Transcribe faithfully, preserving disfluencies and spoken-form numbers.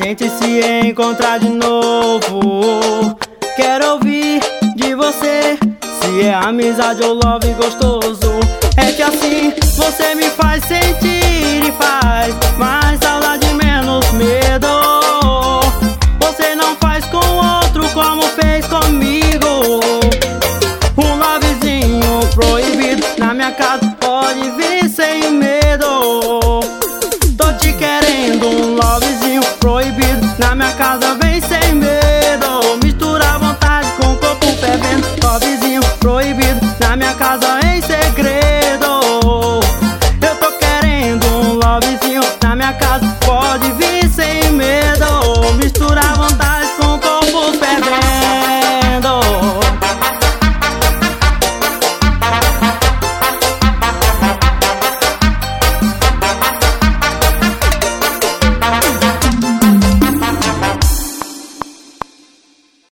gente se encontrar de novo. Quero ouvir de você se é amizade ou love gostoso. É que assim você me faz sentir e faz mais saudade, menos medo. Você não faz com outro como fez comigo. Um lovezinho proibido na minha casa, pode vir sem medo. Tô te querendo, um lovezinho proibido na minha casa, vem sem medo. Mistura a vontade com o corpo fervendo. Lovezinho proibido na minha casa,